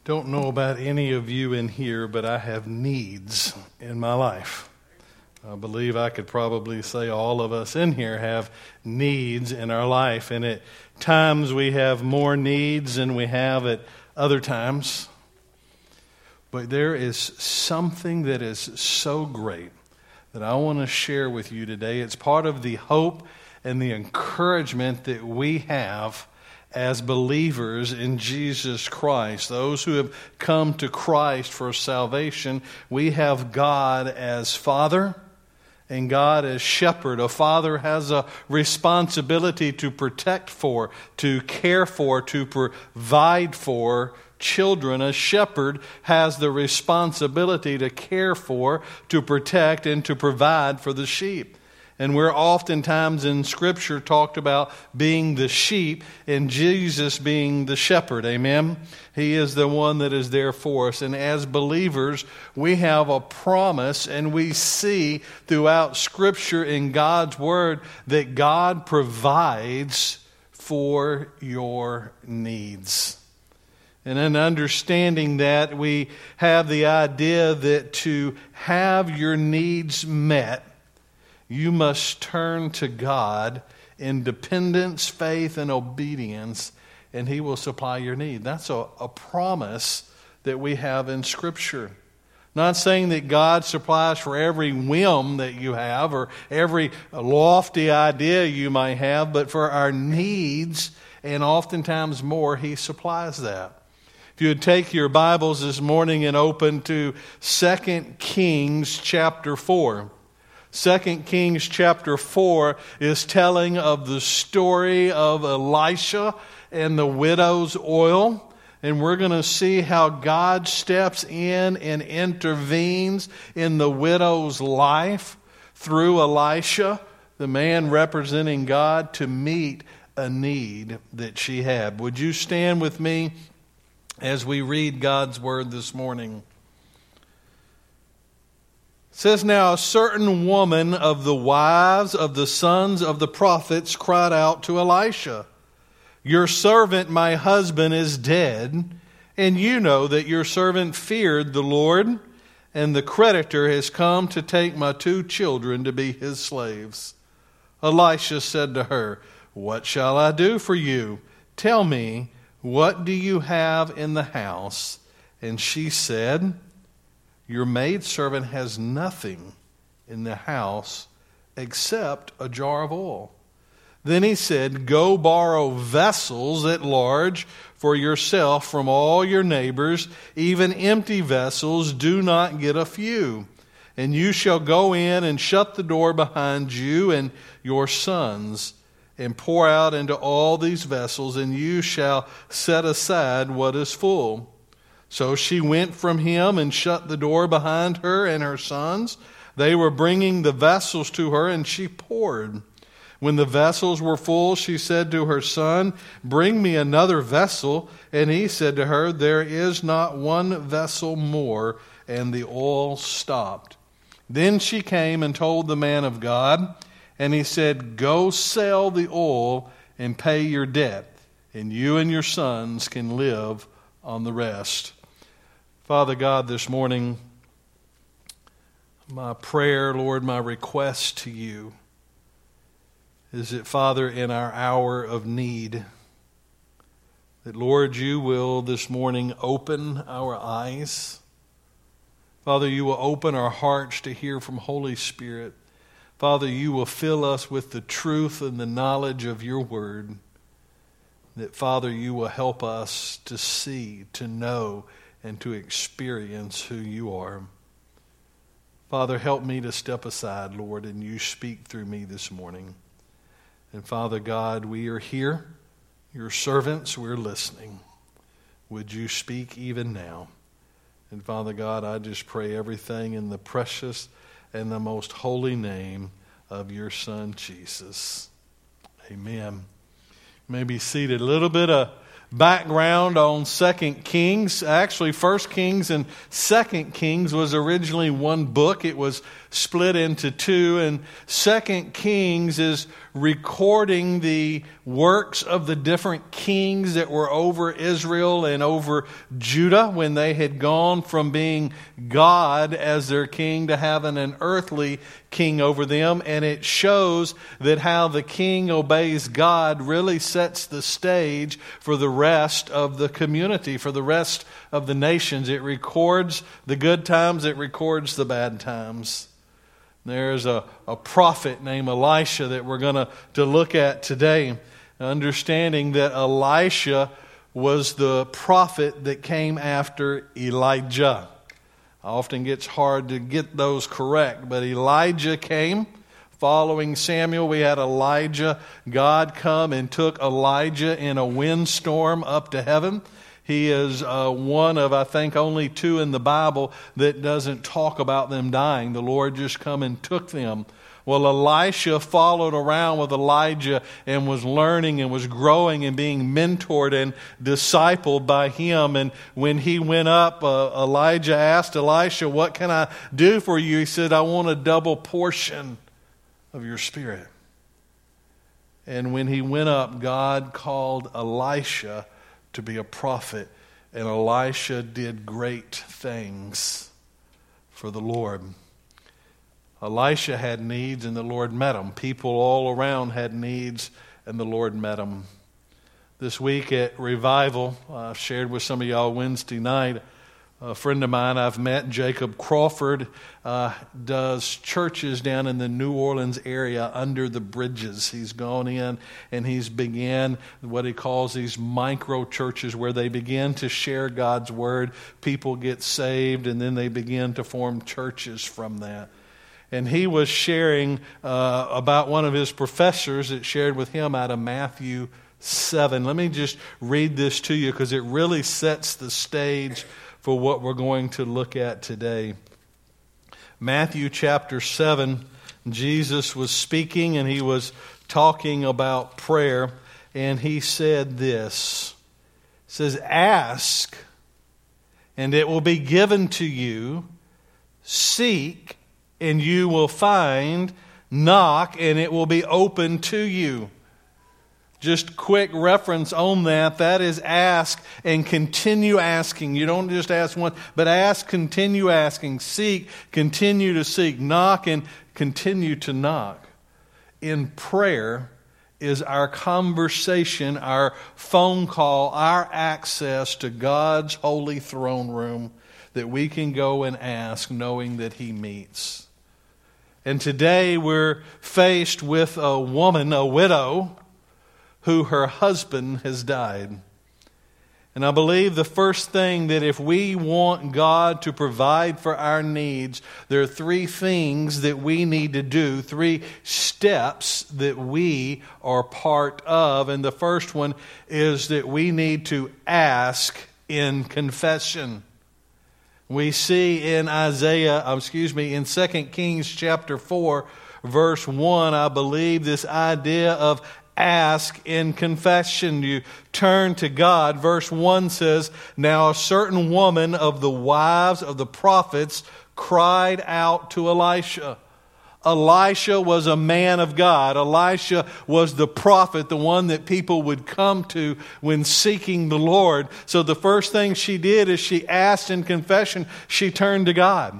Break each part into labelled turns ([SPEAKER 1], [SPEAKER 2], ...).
[SPEAKER 1] Don't know about any of you in here, but I have needs in my life. I believe I could probably say all of us in here have needs in our life. And at times we have more needs than we have at other times. But there is something that is so great that I want to share with you today. It's part of the hope and the encouragement that we have as believers in Jesus Christ. Those who have come to Christ for salvation, we have God as Father and God as Shepherd. A father has a responsibility to protect for, to care for, to provide for children. A shepherd has the responsibility to care for, to protect, and to provide for the sheep. And we're oftentimes in Scripture talked about being the sheep and Jesus being the shepherd. Amen? He is the one that is there for us. And as believers, we have a promise, and we see throughout Scripture in God's Word that God provides for your needs. And in understanding that, we have the idea that to have your needs met, you must turn to God in dependence, faith, and obedience, and He will supply your need. That's a promise that we have in Scripture. Not saying that God supplies for every whim that you have or every lofty idea you might have, but for our needs, and oftentimes more, He supplies that. If you would take your Bibles this morning and open to 2 Kings chapter 4. 2 Kings chapter 4 is telling of the story of Elisha and the widow's oil. And we're going to see how God steps in and intervenes in the widow's life through Elisha, the man representing God, to meet a need that she had. Would you stand with me as we read God's word this morning? It says, "Now a certain woman of the wives of the sons of the prophets cried out to Elisha, 'Your servant, my husband, is dead, and you know that your servant feared the Lord, and the creditor has come to take my 2 children to be his slaves.' Elisha said to her, 'What shall I do for you? Tell me, what do you have in the house?' And she said, 'Your maidservant has nothing in the house except a jar of oil.' Then he said, 'Go borrow vessels at large for yourself from all your neighbors, even empty vessels, do not get a few. And you shall go in and shut the door behind you and your sons, and pour out into all these vessels, and you shall set aside what is full.' So she went from him and shut the door behind her and her sons. They were bringing the vessels to her, and she poured. When the vessels were full, she said to her son, 'Bring me another vessel.' And he said to her, 'There is not one vessel more.' And the oil stopped. Then she came and told the man of God, and he said, 'Go sell the oil and pay your debt, and you and your sons can live on the rest.'" Father God, this morning, my prayer, Lord, my request to you is that, Father, in our hour of need, that, Lord, you will this morning open our eyes. Father, you will open our hearts to hear from Holy Spirit. Father, you will fill us with the truth and the knowledge of your word. That, Father, you will help us to see, to know, and to experience who you are. Father, help me to step aside, Lord, and you speak through me this morning. And Father God, we are here, your servants, we're listening. Would you speak even now? And Father God, I just pray everything in the precious and the most holy name of your Son, Jesus. Amen. You may be seated. A little bit of background on 2 Kings. Actually, 1 Kings and 2 Kings was originally one book. It was split into 2. And 2 Kings is recording the works of the different kings that were over Israel and over Judah when they had gone from being God as their king to having an earthly king over them. And it shows that how the king obeys God really sets the stage for the rest of the community, for the rest of the nations. It records the good times, it records the bad times. There's a prophet named Elisha that we're going to look at today, understanding that Elisha was the prophet that came after Elijah. Often gets hard to get those correct, but Elijah came following Samuel. We had Elijah. God come and took Elijah in a windstorm up to heaven. He is one of, I think, only two in the Bible that doesn't talk about them dying. The Lord just come and took them. Well, Elisha followed around with Elijah and was learning and was growing and being mentored and discipled by him. And when he went up, Elijah asked Elisha, "What can I do for you?" He said, "I want a double portion of your spirit." And when he went up, God called Elisha to be a prophet, and Elisha did great things for the Lord. Elisha had needs, and the Lord met them. People all around had needs, and the Lord met them. This week at Revival, I shared with some of y'all Wednesday night, a friend of mine I've met, Jacob Crawford, does churches down in the New Orleans area under the bridges. He's gone in and he's began what he calls these micro churches where they begin to share God's word. People get saved and then they begin to form churches from that. And he was sharing about one of his professors that shared with him out of Matthew 7. Let me just read this to you because it really sets the stage for what we're going to look at today. Matthew chapter 7, Jesus was speaking and he was talking about prayer, and he said this. It says, "Ask, and it will be given to you. Seek, and you will find. Knock, and it will be open to you." Just quick reference on that. That is ask and continue asking. You don't just ask once, but ask, continue asking. Seek, continue to seek. Knock, and continue to knock. In prayer is our conversation, our phone call, our access to God's holy throne room that we can go and ask knowing that He meets. And today we're faced with a woman, a widow, who her husband has died. And I believe the first thing that if we want God to provide for our needs, there are three things that we need to do, three steps that we are part of. And the first one is that we need to ask in confession. We see in in 2 Kings chapter 4, verse 1, I believe this idea of ask in confession. You turn to God. Verse 1 says, "Now a certain woman of the wives of the prophets cried out to Elisha." Elisha was a man of God. Elisha was the prophet, the one that people would come to when seeking the Lord. So the first thing she did is she asked in confession. She turned to God.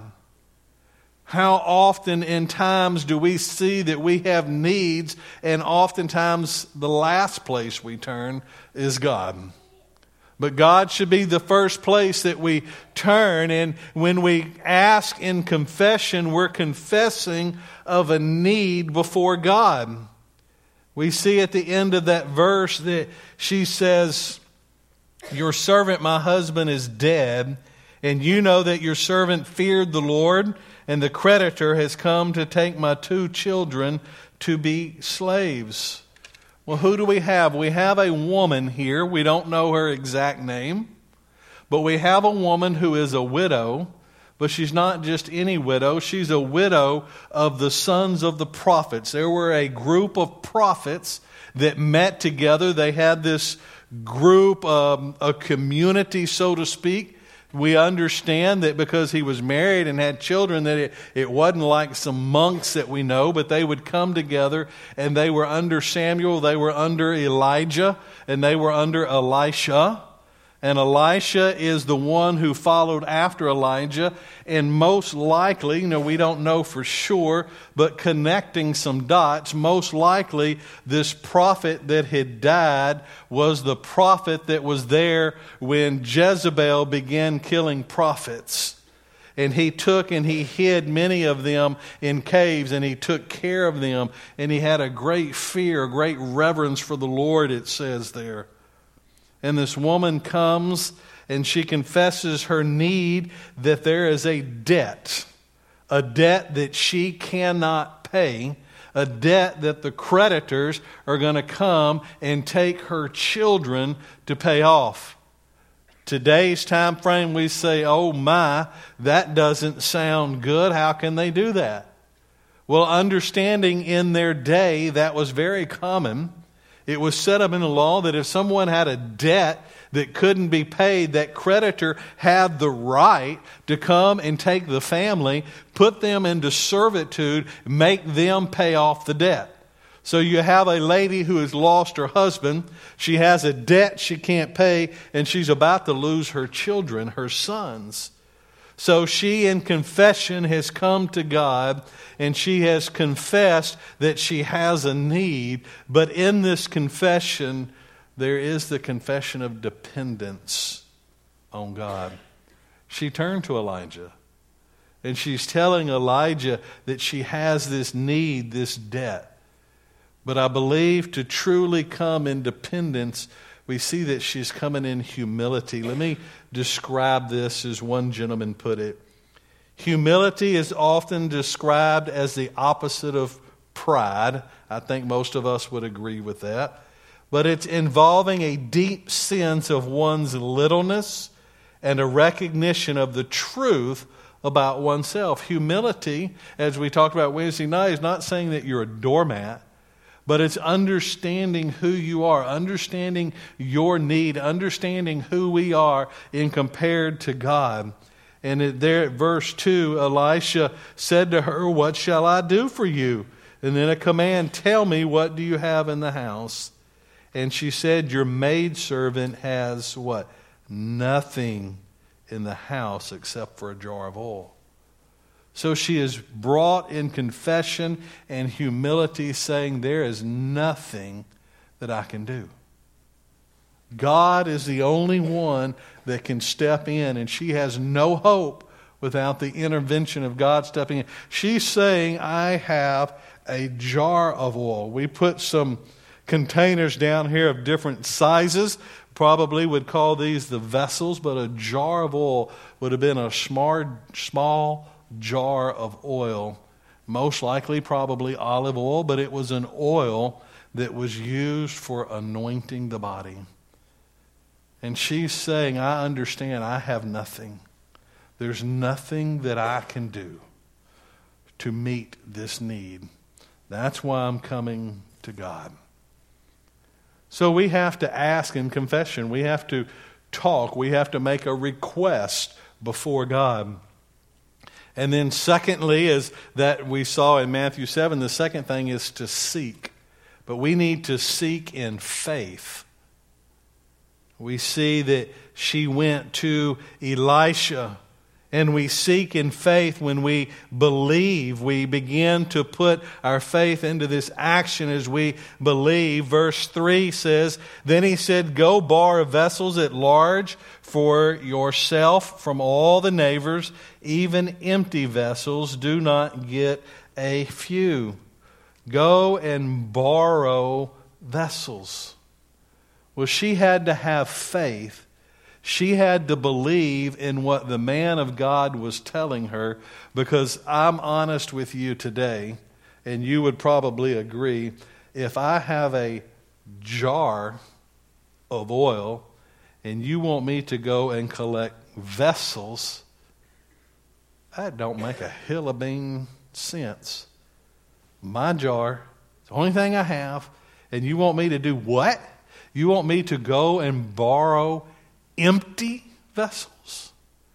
[SPEAKER 1] How often in times do we see that we have needs, and oftentimes the last place we turn is God. But God should be the first place that we turn, and when we ask in confession, we're confessing of a need before God. We see at the end of that verse that she says, "Your servant, my husband, is dead, and you know that your servant feared the Lord, and the creditor has come to take my 2 children to be slaves." Well, who do we have? We have a woman here. We don't know her exact name. But we have a woman who is a widow. But she's not just any widow. She's a widow of the sons of the prophets. There were a group of prophets that met together. They had this group, a community, so to speak, We understand that because he was married and had children, that it wasn't like some monks that we know, but they would come together, and they were under Samuel, they were under Elijah, and they were under Elisha. And Elisha is the one who followed after Elijah, and most likely, we don't know for sure, but connecting some dots, most likely this prophet that had died was the prophet that was there when Jezebel began killing prophets. And he took and he hid many of them in caves, and he took care of them, and he had a great fear, a great reverence for the Lord, it says there. And this woman comes and she confesses her need, that there is a debt that she cannot pay, a debt that the creditors are going to come and take her children to pay off. Today's time frame, we say, oh my, that doesn't sound good. How can they do that? Well, understanding in their day that was very common. It was set up in the law that if someone had a debt that couldn't be paid, that creditor had the right to come and take the family, put them into servitude, make them pay off the debt. So you have a lady who has lost her husband. She has a debt she can't pay, and she's about to lose her children, her sons. So she, in confession, has come to God, and she has confessed that she has a need. But in this confession, there is the confession of dependence on God. She turned to Elijah, and she's telling Elijah that she has this need, this debt. But I believe to truly come in dependence, we see that she's coming in humility. Let me describe this as one gentleman put it. Humility is often described as the opposite of pride. I think most of us would agree with that. But it's involving a deep sense of one's littleness and a recognition of the truth about oneself. Humility, as we talked about Wednesday night, is not saying that you're a doormat, but it's understanding who you are, understanding your need, understanding who we are in compared to God. And there at verse 2, Elisha said to her, "What shall I do for you?" And then a command, "Tell me, what do you have in the house?" And she said, "Your maidservant has" what? "Nothing in the house except for a jar of oil." So she is brought in confession and humility, saying, there is nothing that I can do. God is the only one that can step in, and she has no hope without the intervention of God stepping in. She's saying, I have a jar of oil. We put some containers down here of different sizes. Probably would call these the vessels, but a jar of oil would have been a small jar of oil, most likely probably olive oil, but it was an oil that was used for anointing the body. And she's saying, I understand I have nothing. There's nothing that I can do to meet this need. That's why I'm coming to God. So we have to ask in confession. We have to talk. We have to make a request before God. And then secondly, is that we saw in Matthew 7, the second thing is to seek. But we need to seek in faith. We see that she went to Elisha, and we seek in faith when we believe. We begin to put our faith into this action as we believe. Verse 3 says, Then he said, Go borrow vessels at large for yourself from all the neighbors, even empty vessels. Do not get a few. Go and borrow vessels. Well, she had to have faith. She had to believe in what the man of God was telling her, because I'm honest with you today, and you would probably agree, if I have a jar of oil and you want me to go and collect vessels, that don't make a hill of bean sense. My jar, the only thing I have, and you want me to do what? You want me to go and borrow empty vessels?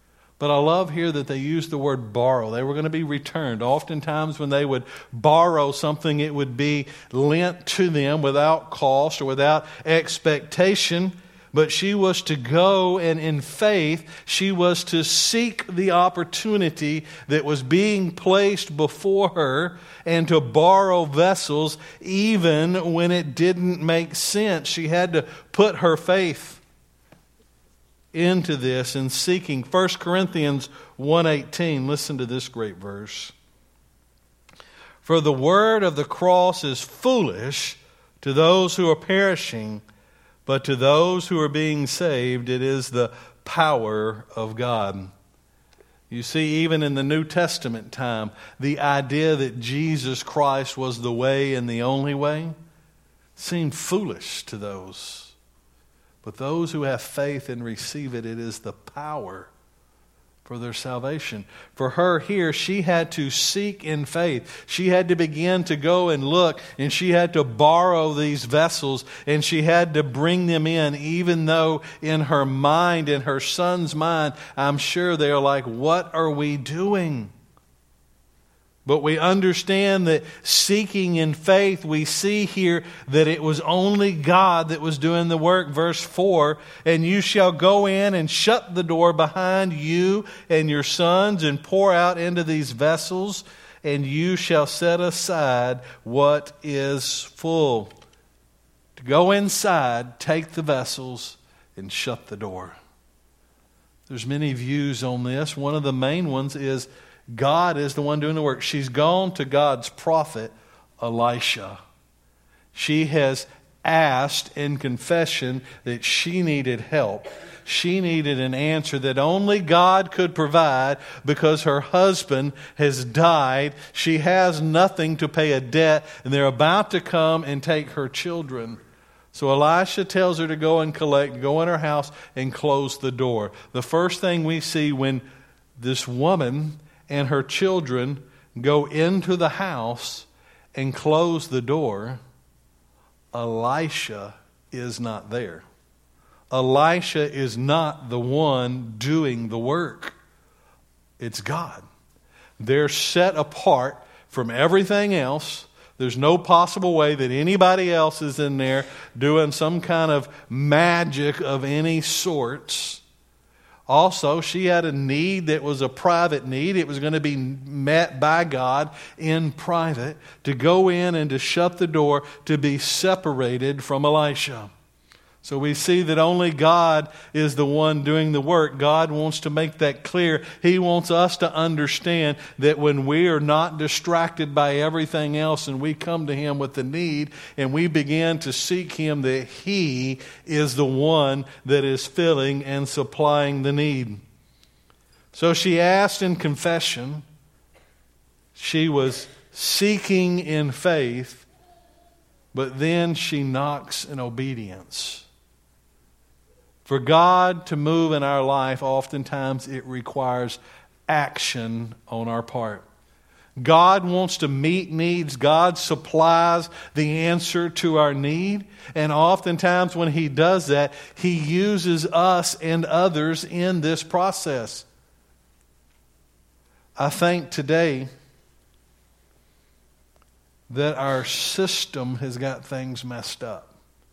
[SPEAKER 1] But I love here that they use the word borrow. They were going to be returned. Oftentimes when they would borrow something, it would be lent to them without cost or without expectation. But she was to go, and in faith, she was to seek the opportunity that was being placed before her and to borrow vessels even when it didn't make sense. She had to put her faith into this and seeking. 1 Corinthians 1:18, listen to this great verse. For the word of the cross is foolish to those who are perishing, but to those who are being saved, it is the power of God. You see, even in the New Testament time, the idea that Jesus Christ was the way and the only way seemed foolish to those. But those who have faith and receive it, it is the power for their salvation. For her here, she had to seek in faith. She had to begin to go and look, and she had to borrow these vessels, and she had to bring them in, even though in her mind, in her son's mind, I'm sure they're like, what are we doing? But we understand that seeking in faith, we see here that it was only God that was doing the work. Verse 4, and you shall go in and shut the door behind you and your sons and pour out into these vessels, and you shall set aside what is full. To go inside, take the vessels, and shut the door. There's many views on this. One of the main ones is God is the one doing the work. She's gone to God's prophet, Elisha. She has asked in confession that she needed help. She needed an answer that only God could provide because her husband has died. She has nothing to pay a debt, and they're about to come and take her children. So Elisha tells her to go and collect, go in her house and close the door. The first thing we see when this woman and her children go into the house and close the door, Elisha is not there. Elisha is not the one doing the work. It's God. They're set apart from everything else. There's no possible way that anybody else is in there doing some kind of magic of any sorts. Also, she had a need that was a private need. It was going to be met by God in private, to go in and to shut the door, to be separated from Elisha. So we see that only God is the one doing the work. God wants to make that clear. He wants us to understand that when we are not distracted by everything else and we come to Him with the need and we begin to seek Him, that He is the one that is filling and supplying the need. So she asked in confession. She was seeking in faith, but then she knocks in obedience. For God to move in our life, oftentimes it requires action on our part. God wants to meet needs. God supplies the answer to our need. And oftentimes when He does that, He uses us and others in this process. I think today that our system has got things messed up.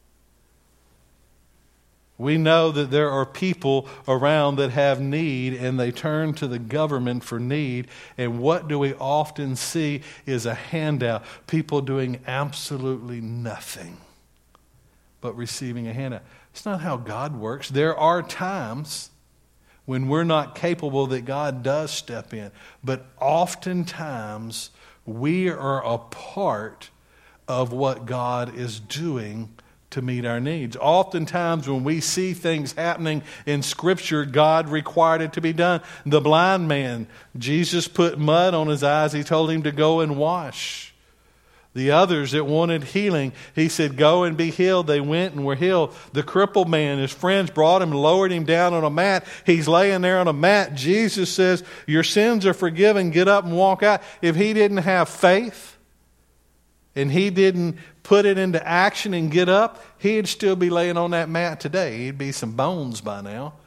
[SPEAKER 1] We know that there are people around that have need, and they turn to the government for need. And what do we often see is a handout. People doing absolutely nothing but receiving a handout. It's not how God works. There are times when we're not capable that God does step in. But oftentimes we are a part of what God is doing to meet our needs. Oftentimes when we see things happening in Scripture, God required it to be done. The blind man, Jesus put mud on his eyes. He told him to go and wash. The others that wanted healing, He said, go and be healed. They went and were healed. The crippled man, his friends brought him, lowered him down on a mat. He's laying there on a mat. Jesus says, your sins are forgiven. Get up and walk out. If he didn't have faith, and he didn't put it into action and get up, he'd still be laying on that mat today. He'd be some bones by now.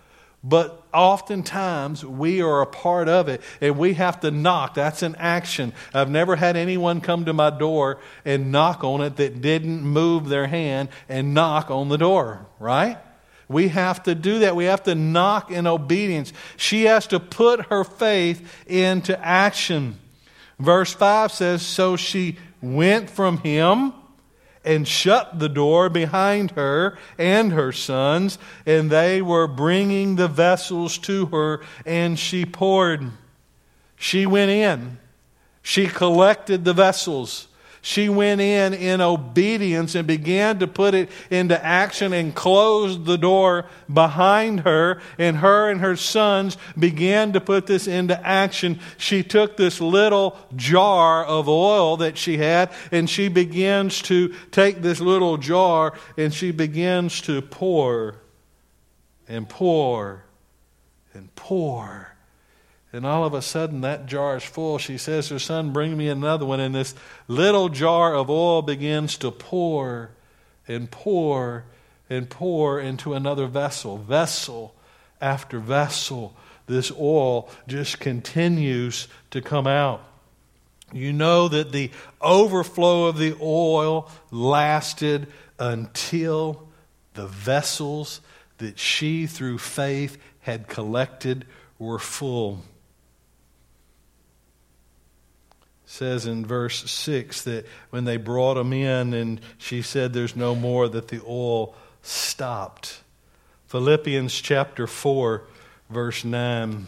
[SPEAKER 1] But oftentimes we are a part of it, and we have to knock. That's an action. I've never had anyone come to my door and knock on it that didn't move their hand and knock on the door, right? We have to do that. We have to knock in obedience. She has to put her faith into action. Verse 5 says, so she went from him and shut the door behind her and her sons, and they were bringing the vessels to her, and she poured. She went in. She collected the vessels. She went in obedience and began to put it into action and closed the door behind her. And her sons began to put this into action. She took this little jar of oil that she had, and she begins to take this little jar and she begins to pour and pour and pour. And all of a sudden, that jar is full. She says to her son, bring me another one. And this little jar of oil begins to pour and pour and pour into another vessel. Vessel after vessel. This oil just continues to come out. You know that the overflow of the oil lasted until the vessels that she, through faith, had collected were full. Says in verse 6 that when they brought him in and she said there's no more, that the oil stopped. Philippians chapter 4, verse 9.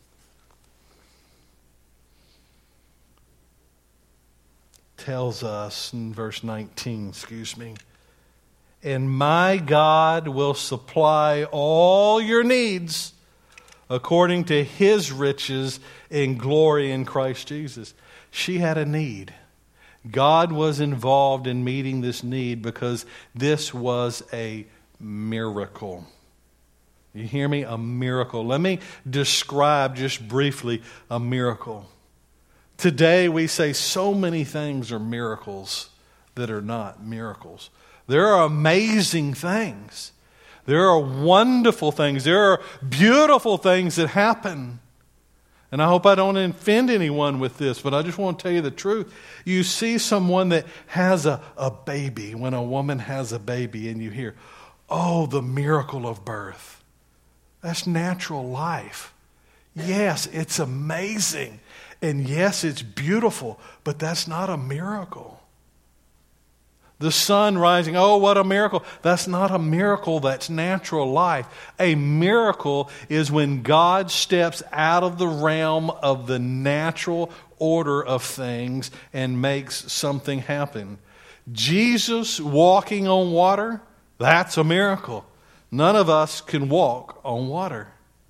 [SPEAKER 1] Tells us in verse 19, and my God will supply all your needs according to his riches in glory in Christ Jesus. She had a need. God was involved in meeting this need because this was a miracle. You hear me? A miracle. Let me describe just briefly a miracle. Today we say so many things are miracles that are not miracles. There are amazing things. There are wonderful things. There are beautiful things that happen. And I hope I don't offend anyone with this, but I just want to tell you the truth. You see someone that has a baby, when a woman has a baby, and you hear, oh, the miracle of birth. That's natural life. Yes, it's amazing. And yes, it's beautiful, but that's not a miracle. The sun rising, oh, what a miracle. That's not a miracle, that's natural life. A miracle is when God steps out of the realm of the natural order of things and makes something happen. Jesus walking on water, that's a miracle. None of us can walk on water.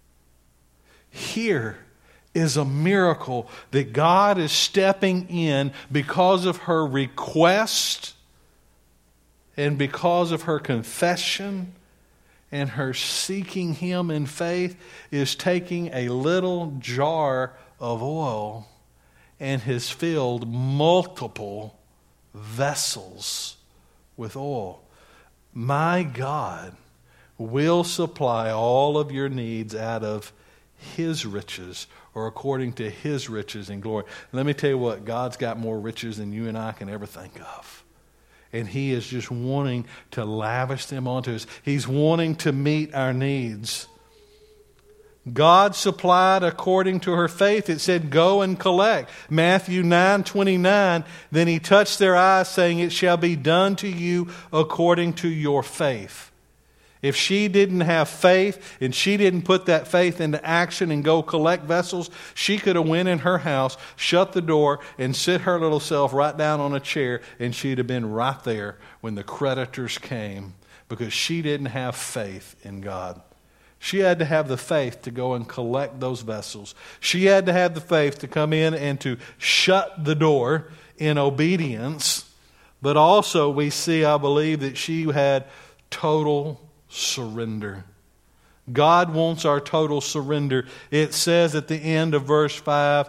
[SPEAKER 1] Here is a miracle that God is stepping in because of her request and because of her confession and her seeking him in faith, is taking a little jar of oil and has filled multiple vessels with oil. My God will supply all of your needs out of his riches, or according to his riches in glory. Let me tell you what, God's got more riches than you and I can ever think of. And he is just wanting to lavish them onto us. He's wanting to meet our needs. God supplied according to her faith. It said, go and collect. Matthew 9:29, then he touched their eyes, saying, it shall be done to you according to your faith. If she didn't have faith and she didn't put that faith into action and go collect vessels, she could have went in her house, shut the door, and sit her little self right down on a chair, and she'd have been right there when the creditors came, because she didn't have faith in God. She had to have the faith to go and collect those vessels. She had to have the faith to come in and to shut the door in obedience. But also we see, I believe, that she had total surrender. God wants our total surrender. It says at the end of verse 5,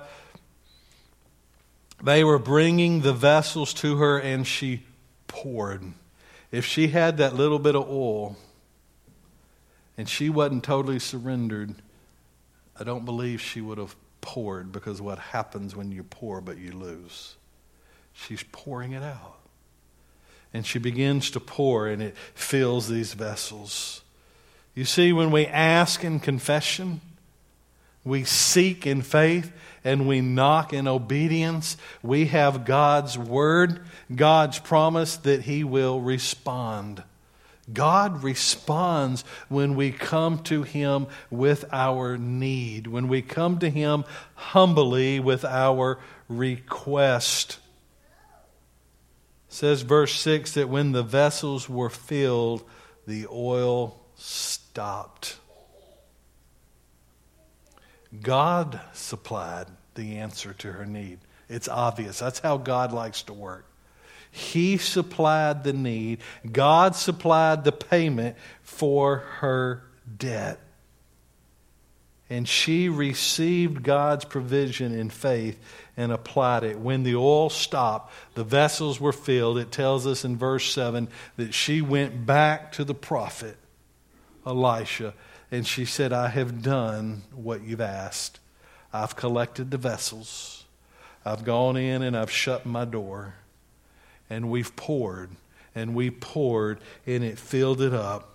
[SPEAKER 1] they were bringing the vessels to her and she poured. If she had that little bit of oil and she wasn't totally surrendered, I don't believe she would have poured, because what happens when you pour but you lose? She's pouring it out. And she begins to pour, and it fills these vessels. You see, when we ask in confession, we seek in faith, and we knock in obedience, we have God's word, God's promise that He will respond. God responds when we come to Him with our need, when we come to Him humbly with our request. It says, verse 6, that when the vessels were filled, the oil stopped. God supplied the answer to her need. It's obvious. That's how God likes to work. He supplied the need. God supplied the payment for her debt. And she received God's provision in faith and applied it. When the oil stopped, the vessels were filled. It tells us in verse 7 that she went back to the prophet Elisha, and she said, I have done what you've asked. I've collected the vessels. I've gone in and I've shut my door. And we've poured, and we poured, and it filled it up.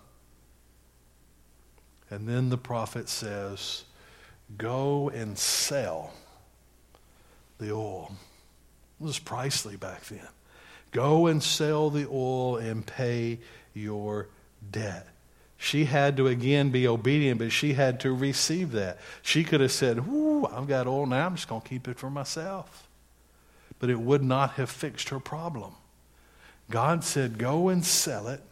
[SPEAKER 1] And then the prophet says, go and sell the oil. It was pricely back then. Go and sell the oil and pay your debt. She had to again be obedient, but she had to receive that. She could have said, ooh, I've got oil now, I'm just going to keep it for myself. But it would not have fixed her problem. God said, go and sell it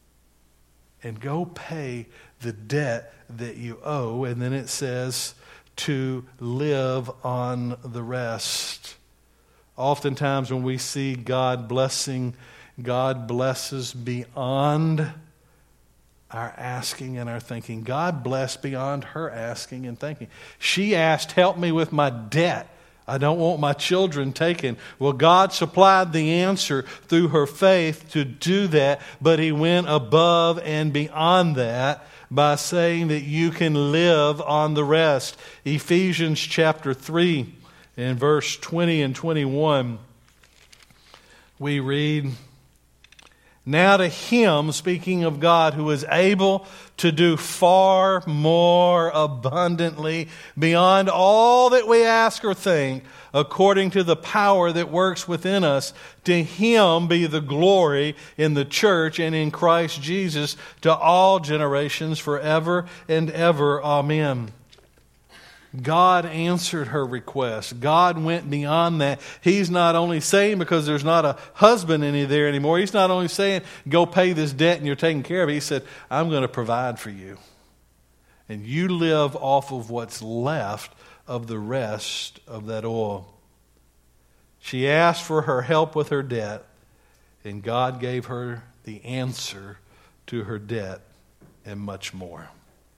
[SPEAKER 1] and go pay the debt that you owe. And then it says to live on the rest. Oftentimes when we see God blessing, God blesses beyond our asking and our thinking. God blessed beyond her asking and thinking. She asked, help me with my debt. I don't want my children taken. Well, God supplied the answer through her faith to do that, but He went above and beyond that by saying that you can live on the rest. Ephesians chapter 3 and verse 20 and 21, we read, now to Him, speaking of God, who is able to do far more abundantly beyond all that we ask or think, according to the power that works within us, to Him be the glory in the church and in Christ Jesus to all generations forever and ever. Amen. God answered her request. God went beyond that. He's not only saying, because there's not a husband in there anymore, He's not only saying, go pay this debt and you're taken care of it. He said, I'm going to provide for you. And you live off of what's left of the rest of that oil. She asked for her help with her debt, and God gave her the answer to her debt and much more.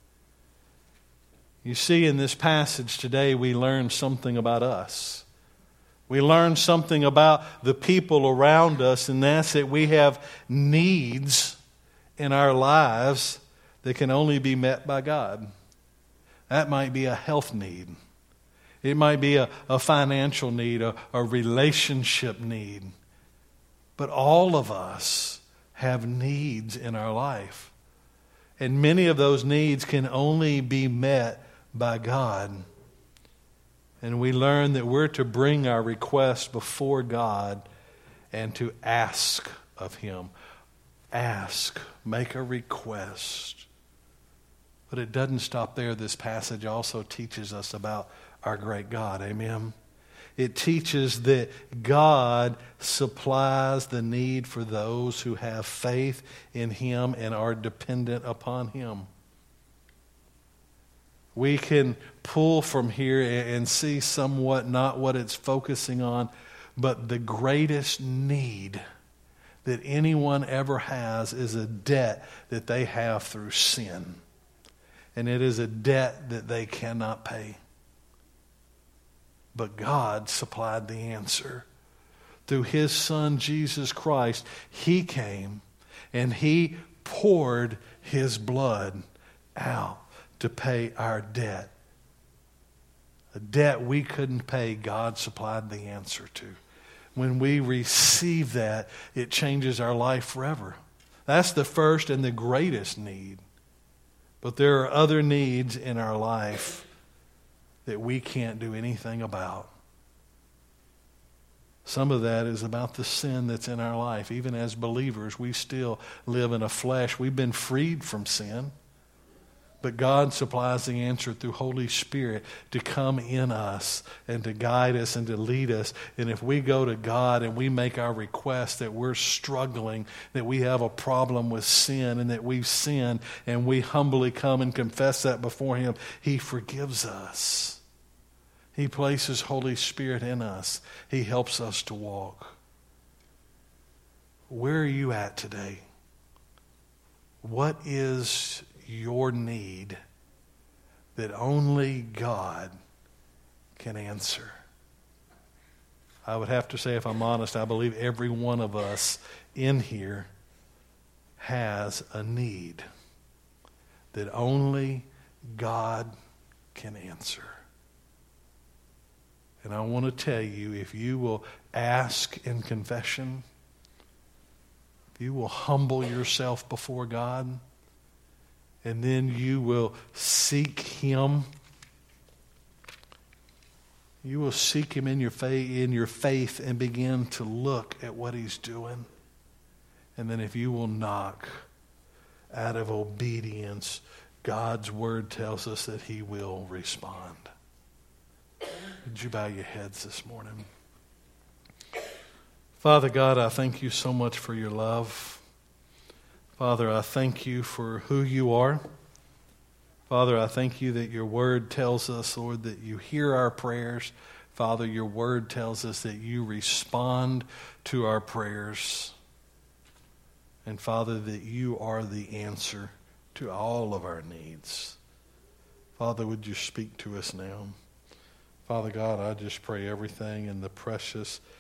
[SPEAKER 1] You see, in this passage today, we learn something about us. We learn something about the people around us, and that's that we have needs in our lives that can only be met by God. That might be a health need. It might be a financial need, a relationship need. But all of us have needs in our life. And many of those needs can only be met by God. And we learn that we're to bring our requests before God and to ask of Him. Ask, make a request. But it doesn't stop there. This passage also teaches us about our great God. Amen. It teaches that God supplies the need for those who have faith in Him and are dependent upon Him. We can pull from here and see somewhat not what it's focusing on, but the greatest need that anyone ever has is a debt that they have through sin. And it is a debt that they cannot pay. But God supplied the answer. Through His Son, Jesus Christ, He came and He poured His blood out to pay our debt. A debt we couldn't pay, God supplied the answer to. When we receive that, it changes our life forever. That's the first and the greatest need. But there are other needs in our life that we can't do anything about. Some of that is about the sin that's in our life. Even as believers, we still live in a flesh. We've been freed from sin. But God supplies the answer through Holy Spirit to come in us and to guide us and to lead us. And if we go to God and we make our request that we're struggling, that we have a problem with sin and that we've sinned, and we humbly come and confess that before Him, He forgives us. He places Holy Spirit in us. He helps us to walk. Where are you at today? What is your need that only God can answer? I would have to say, if I'm honest, I believe every one of us in here has a need that only God can answer. And I want to tell you, if you will ask in confession, if you will humble yourself before God, and then you will seek Him, you will seek Him in your faith and begin to look at what He's doing. And then if you will knock out of obedience, God's Word tells us that He will respond. Would you bow your heads this morning? Father God, I thank you so much for your love. Father, I thank you for who you are. Father, I thank you that your word tells us, Lord, that you hear our prayers. Father, your word tells us that you respond to our prayers. And Father, that you are the answer to all of our needs. Father, would you speak to us now? Father God, I just pray everything in the precious